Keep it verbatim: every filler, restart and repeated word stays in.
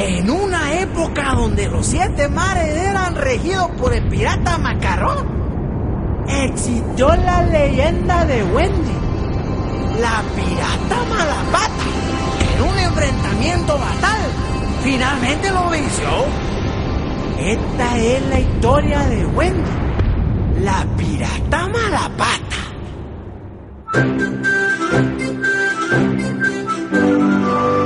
En una época donde los siete mares eran regidos por el pirata Macarrón, existió la leyenda de Wendy, la pirata Malapata. En un enfrentamiento fatal, finalmente lo venció. Esta es la historia de Wendy, la pirata Malapata.